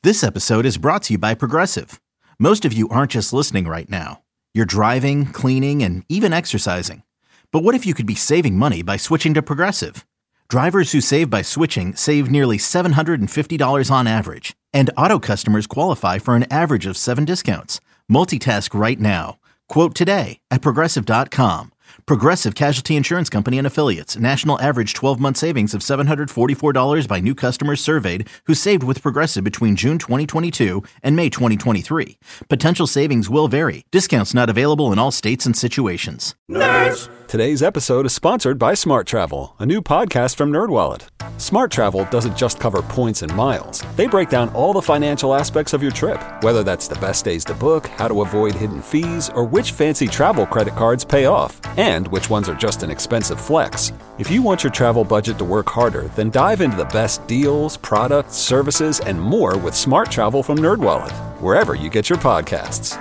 This episode is brought to you by Progressive. Most of you aren't just listening right now. You're driving, cleaning, and even exercising. But what if you could be saving money by switching to Progressive? Drivers who save by switching save nearly $750 on average. And auto customers qualify for an average of 7 discounts. Multitask right now. Quote today at Progressive.com. Progressive Casualty Insurance Company and Affiliates. National average 12-month savings of $744 by new customers surveyed who saved with Progressive between June 2022 and May 2023. Potential savings will vary. Discounts not available in all states and situations. Nerds! Today's episode is sponsored by Smart Travel, a new podcast from NerdWallet. Smart Travel doesn't just cover points and miles. They break down all the financial aspects of your trip, whether that's the best days to book, how to avoid hidden fees, or which fancy travel credit cards pay off, and which ones are just an expensive flex. If you want your travel budget to work harder, then dive into the best deals, products, services, and more with Smart Travel from NerdWallet, wherever you get your podcasts.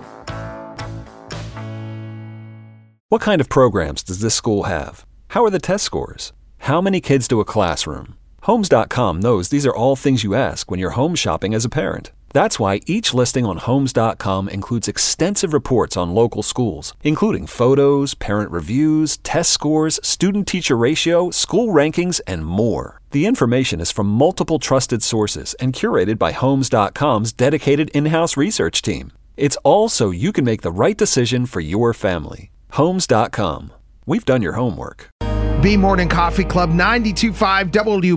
What kind of programs does this school have? How are the test scores? How many kids do a classroom? Homes.com knows these are all things you ask when you're home shopping as a parent. That's why each listing on Homes.com includes extensive reports on local schools, including photos, parent reviews, test scores, student-teacher ratio, school rankings, and more. The information is from multiple trusted sources and curated by Homes.com's dedicated in-house research team. It's all so you can make the right decision for your family. Homes.com. We've done your homework. B Morning Coffee Club, 92.5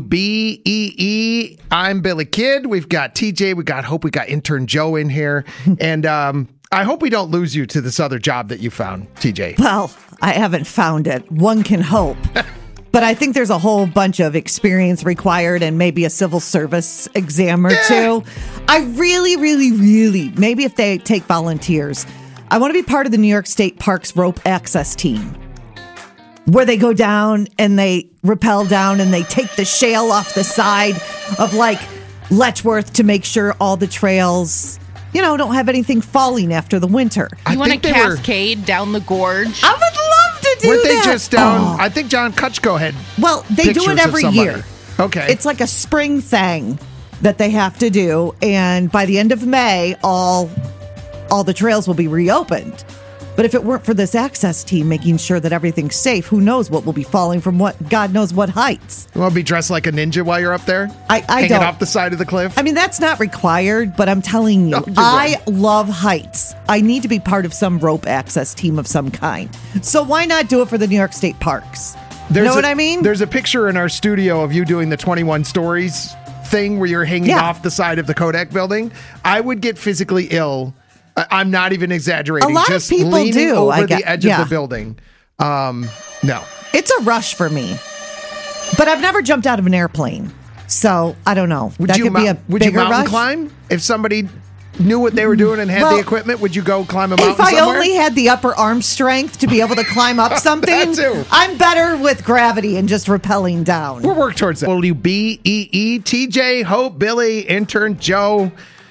WBEE. I'm Billy Kidd. We've got TJ. We got Hope. We got intern Joe in here. And I hope we don't lose you to this other job that you found, TJ. Well, I haven't found it. One can hope. But I think there's a whole bunch of experience required and maybe a civil service exam or two. I really, maybe if they take volunteers, I want to be part of the New York State Parks rope access team, where they go down and they rappel down and they take the shale off the side of like Letchworth to make sure all the trails, don't have anything falling after the winter. You want to cascade down the gorge? I would love to do Weren't that. they just down? I think John Kutchko had Well, they do it every year. Okay. It's like a spring thing that they have to do. And by the end of May, all the trails will be reopened. But if it weren't for this access team making sure that everything's safe, who knows what will be falling from what God knows what heights. You want to be dressed like a ninja while you're up there? Hanging don't. Off the side of the cliff? I mean, that's not required, but I'm telling you, I love heights. I need to be part of some rope access team of some kind. So why not do it for the New York State Parks? You know what I mean? There's a picture in our studio of you doing the 21 stories thing where you're hanging off the side of the Kodak building. I would get physically ill. I'm not even exaggerating. A lot just of people leaning do. over the edge of the building. No. It's a rush for me. But I've never jumped out of an airplane. So, I don't know. Would you mountain climb? If somebody knew what they were doing and had the equipment, would you go climb a mountain somewhere? If I only had the upper arm strength to be able to climb up something, I'm better with gravity and just rappelling down. We'll work towards that. WBEE, TJ, Hope, Billy, intern Joe.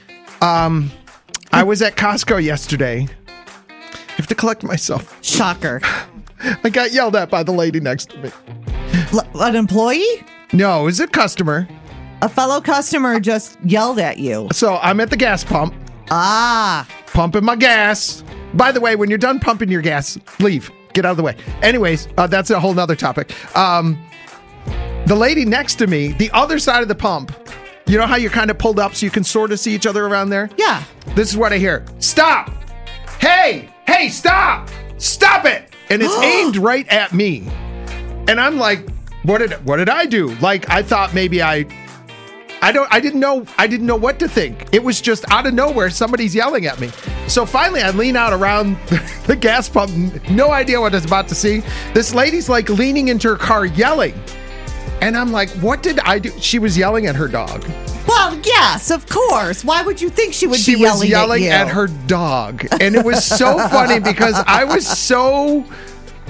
I was at Costco yesterday. I have to collect myself. Shocker. I got yelled at by the lady next to me. An employee? No, it was a customer. A fellow customer just yelled at you. So I'm at the gas pump. Pumping my gas. By the way, when you're done pumping your gas, leave. Get out of the way. Anyways, that's a whole nother topic. The lady next to me, the other side of the pump, you know how you're kind of pulled up so you can sort of see each other around there? Yeah. This is what I hear. Stop! Hey, stop! Stop it! And it's aimed right at me. And I'm like, what did I do? Like, I thought maybe I didn't know what to think. It was just out of nowhere, somebody's yelling at me. So finally I lean out around the gas pump, no idea what I was about to see. This lady's like leaning into her car yelling. And I'm like, what did I do? She was yelling at her dog. Well, yes, of course. Why would you think she would be yelling at you? She was yelling at her dog. And it was so funny because I was so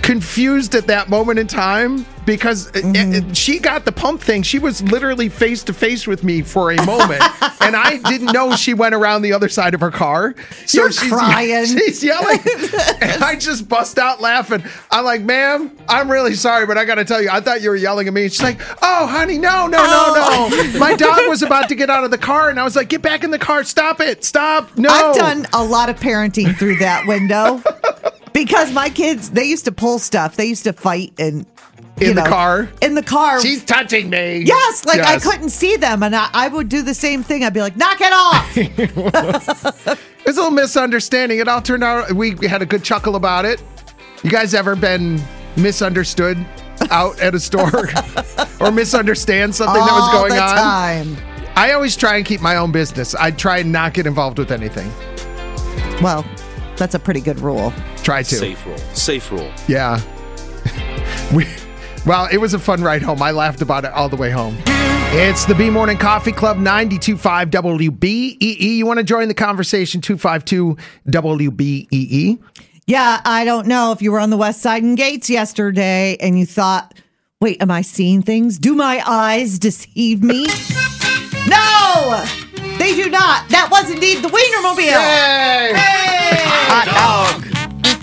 confused at that moment in time because she got the pump thing. She was literally face to face with me for a moment, and I didn't know she went around the other side of her car. So You're crying. She's yelling, and I just bust out laughing. I'm like, "Ma'am, I'm really sorry, but I got to tell you, I thought you were yelling at me." And she's like, "Oh, honey, no. My dog was about to get out of the car, and I was like, get back in the car. Stop it. Stop. No." I've done a lot of parenting through that window because my kids, they used to pull stuff. They used to fight and in the car. In the car. She's touching me. Yes, like I couldn't see them, and I would do the same thing. I'd be like, knock it off. There's a little misunderstanding. It all turned out, we had a good chuckle about it. You guys ever been misunderstood out at a store or misunderstand something that was going All the on? time. I always try and keep my own business. I try and not get involved with anything. Well, that's a pretty good rule. Try to. Safe rule. Yeah. Well, it was a fun ride home. I laughed about it all the way home. It's the B Morning Coffee Club, 92.5 WBEE. You want to join the conversation, 252 WBEE. Yeah, I don't know if you were on the West Side and Gates yesterday and you thought, wait, am I seeing things? Do my eyes deceive me? No, they do not. That was indeed the Wienermobile. Yay! Hey! Hot dog.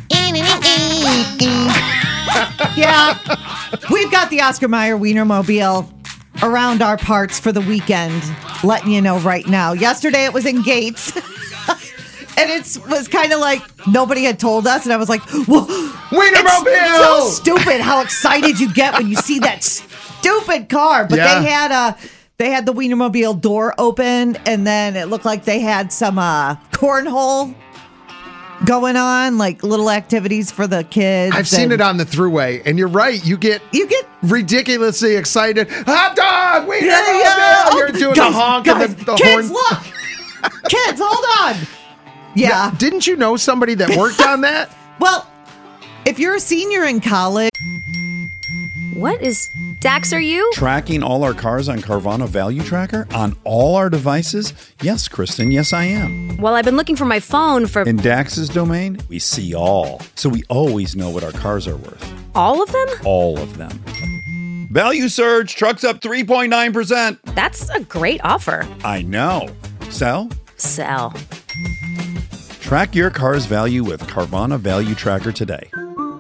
Yeah, we've got the Oscar Mayer Wienermobile around our parts for the weekend, letting you know right now. Yesterday it was in Gates, and it was kind of like nobody had told us, and I was like, whoa, Wienermobile! It's so stupid how excited you get when you see that stupid car. But they had the Wienermobile door open, and then it looked like they had some cornhole going on, like little activities for the kids. I've seen it on the throughway, and you're right. You get ridiculously excited. Hot dog! Wienermobile! You're doing the honk and the kids, horn. Look! Kids, hold on! Yeah. Didn't you know somebody that worked on that? Well, if you're a senior in college... What is... Dax, are you? Tracking all our cars on Carvana Value Tracker on all our devices? Yes, Kristen, yes, I am. Well, I've been looking for my phone for... In Dax's domain, we see all. So we always know what our cars are worth. All of them? All of them. Value surge, trucks up 3.9%. That's a great offer. I know. Sell? Sell. Track your car's value with Carvana Value Tracker today.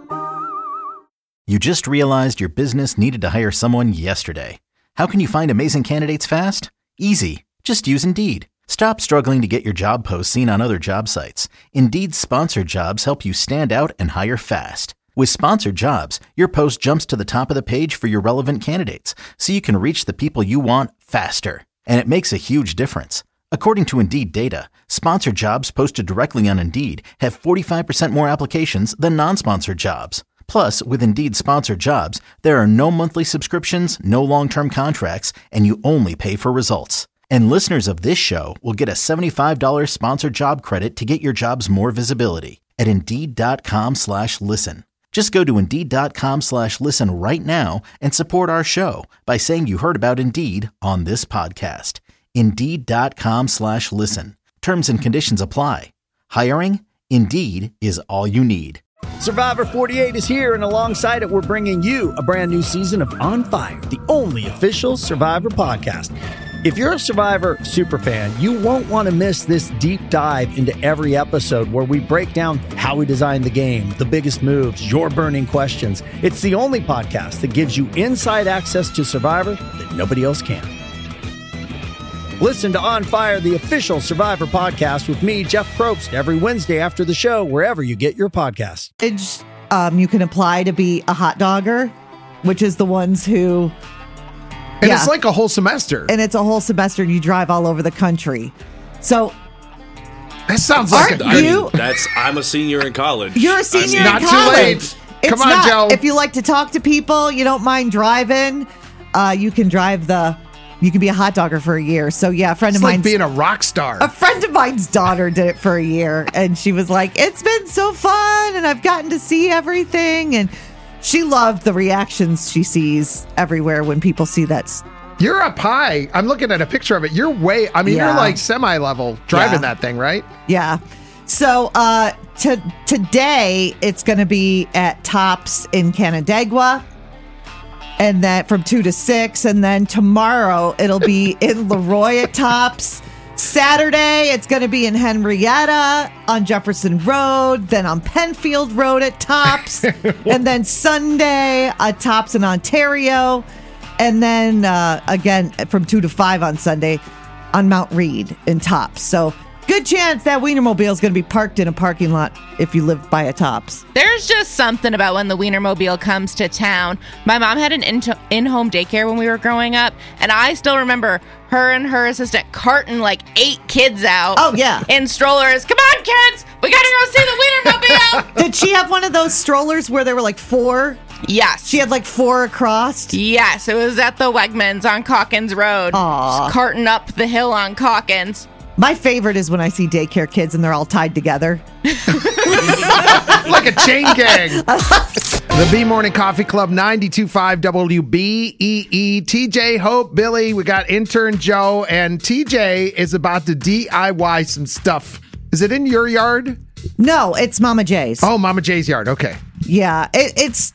You just realized your business needed to hire someone yesterday. How can you find amazing candidates fast? Easy. Just use Indeed. Stop struggling to get your job posts seen on other job sites. Indeed's sponsored jobs help you stand out and hire fast. With sponsored jobs, your post jumps to the top of the page for your relevant candidates, so you can reach the people you want faster. And it makes a huge difference. According to Indeed data, sponsored jobs posted directly on Indeed have 45% more applications than non-sponsored jobs. Plus, with Indeed sponsored jobs, there are no monthly subscriptions, no long-term contracts, and you only pay for results. And listeners of this show will get a $75 sponsored job credit to get your jobs more visibility at Indeed.com/listen. Just go to Indeed.com/listen right now and support our show by saying you heard about Indeed on this podcast. Indeed.com/listen. Terms and conditions apply. Hiring? Indeed is all you need. Survivor 48 is here, and alongside it, we're bringing you a brand new season of On Fire, the only official Survivor podcast. If you're a Survivor superfan, you won't want to miss this deep dive into every episode where we break down how we designed the game, the biggest moves, your burning questions. It's the only podcast that gives you inside access to Survivor that nobody else can. Listen to On Fire, the official Survivor podcast with me, Jeff Probst, every Wednesday after the show, wherever you get your podcasts. You can apply to be a hot dogger, which is the ones who... And it's like a whole semester. And it's a whole semester, and you drive all over the country. So... That sounds like I'm a senior in college. You're a senior in college. Not too late. Come on, Joe. If you like to talk to people, you don't mind driving, you can drive you can be a hot dogger for a year. So yeah, a friend of mine. It's like being a rock star. A friend of mine's daughter did it for a year, and she was like, "It's been so fun, and I've gotten to see everything." And she loved the reactions she sees everywhere when people see that. You're up high. I'm looking at a picture of it. You're you're like semi-level driving that thing, right? Yeah. So today it's going to be at Tops in Canandaigua, and then from 2 to 6, and then tomorrow it'll be in Leroy at Tops. Saturday, it's going to be in Henrietta on Jefferson Road, then on Penfield Road at Tops, and then Sunday at Tops in Ontario, and then again from 2 to 5 on Sunday on Mount Reed in Tops. So good chance that Wienermobile is going to be parked in a parking lot if you live by a Tops. There's just something about when the Wienermobile comes to town. My mom had an in-home daycare when we were growing up, and I still remember her and her assistant carting like 8 kids out. Oh, yeah. In strollers. Come on, kids! We gotta go see the Wienermobile! Did she have one of those strollers where there were like 4? Yes. She had like 4 across? Yes, it was at the Wegmans on Calkins Road. Aww. Just carting up the hill on Calkins. My favorite is when I see daycare kids and they're all tied together. Like a chain gang. The B Morning Coffee Club, 92.5 WBEE. TJ, Hope, Billy, we got intern Joe, and TJ is about to DIY some stuff. Is it in your yard? No, it's Mama J's. Oh, Mama J's yard. Okay. Yeah, it's,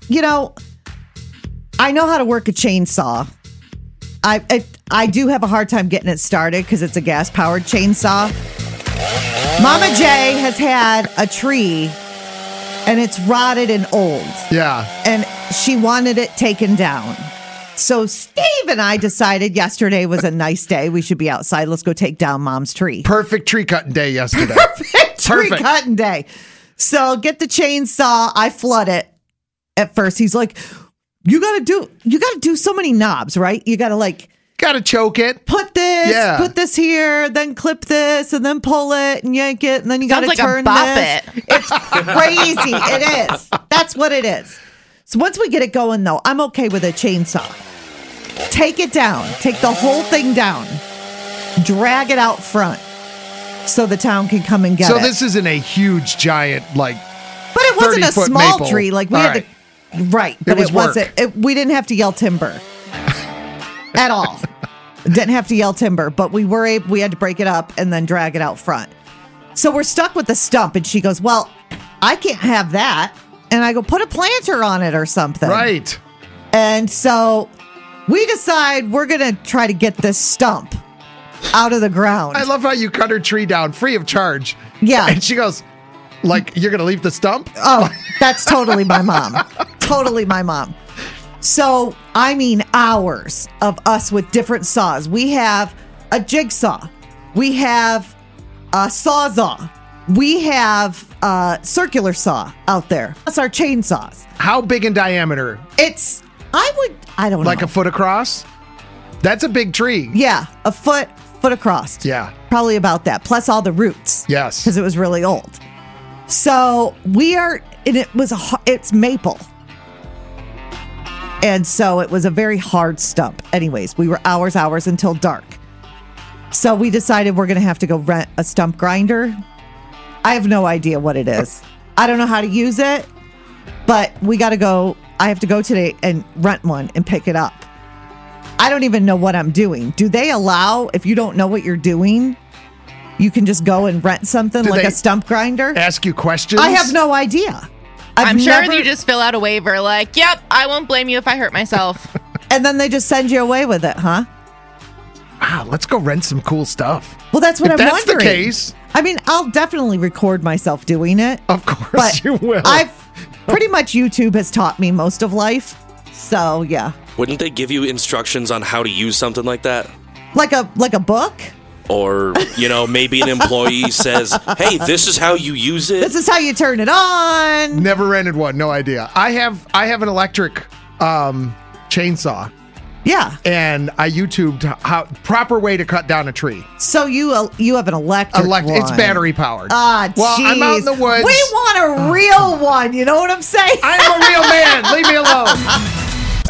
I know how to work a chainsaw. I do have a hard time getting it started because it's a gas-powered chainsaw. Mama J has had a tree, and it's rotted and old. Yeah. And she wanted it taken down. So Steve and I decided yesterday was a nice day. We should be outside. Let's go take down Mom's tree. Perfect tree cutting day yesterday. Perfect tree cutting day. So get the chainsaw. I flood it at first. He's like, you got to do so many knobs, right? You got to choke it. Put this here, then clip this, and then pull it and yank it, and then you got to turn this. It's crazy. It is. That's what it is. So once we get it going, though, I'm okay with a chainsaw. Take it down. Take the whole thing down. Drag it out front so the town can come and get it. So this isn't a huge, giant, but it wasn't a small maple tree. Like we had to. Right, but it wasn't. We didn't have to yell timber at all. Didn't have to yell timber, but we had to break it up and then drag it out front. So we're stuck with the stump, and she goes, "Well, I can't have that." And I go, "Put a planter on it or something." Right. And so we decide we're gonna try to get this stump out of the ground. I love how you cut her tree down free of charge. Yeah, and she goes, "You're gonna leave the stump?" Oh, that's totally my mom. Totally my mom. So, I mean, hours of us with different saws. We have a jigsaw. We have a sawzall. We have a circular saw out there. That's our chainsaws. How big in diameter? I don't know. Like a foot across? That's a big tree. Yeah, a foot across. Yeah. Probably about that. Plus all the roots. Yes. Because it was really old. So it's maple. And so it was a very hard stump. Anyways, we were hours until dark. So we decided we're going to have to go rent a stump grinder. I have no idea what it is. I don't know how to use it, but we got to go. I have to go today and rent one and pick it up. I don't even know what I'm doing. Do they allow, if you don't know what you're doing, you can just go and rent something like a stump grinder? Ask you questions? I have no idea. I'm sure you just fill out a waiver like, yep, I won't blame you if I hurt myself. And then they just send you away with it, huh? Wow, let's go rent some cool stuff. Well, that's what I'm wondering. If that's the case. I mean, I'll definitely record myself doing it. Of course but you will. Pretty much YouTube has taught me most of life. So, yeah. Wouldn't they give you instructions on how to use something like that? Like a book? Or, maybe an employee says, hey, this is how you use it. This is how you turn it on. Never rented one. No idea. I have an electric chainsaw. Yeah. And I YouTubed how proper way to cut down a tree. So you have an electric one. It's battery powered. Ah, geez. Well, I'm out in the woods. We want a real one. You know what I'm saying? I am a real man. Leave me alone.